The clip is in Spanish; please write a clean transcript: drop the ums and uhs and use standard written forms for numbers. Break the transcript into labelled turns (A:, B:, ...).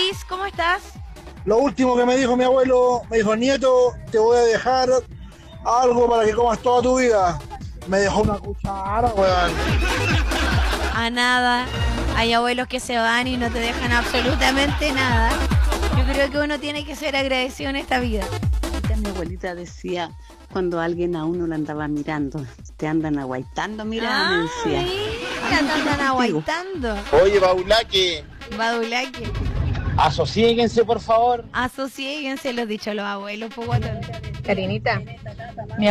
A: Luis, ¿cómo estás?
B: Lo último que me dijo mi abuelo, me dijo, nieto, te voy a dejar algo para que comas toda tu vida. Me dejó una cuchara, weón.
A: A nada. Hay abuelos que se van y no te dejan absolutamente nada. Yo creo que uno tiene que ser agradecido en esta vida.
C: Mi abuelita decía, cuando alguien a uno lo andaba mirando, te andan aguaitando, mira, me decía.
A: Mira, te andan aguaitando.
D: Oye, Baulaque,
A: Badulaque.
D: asociéguense, por favor.
A: Asociéguense, los dicho los abuelos, pues guatón.
E: Karinita,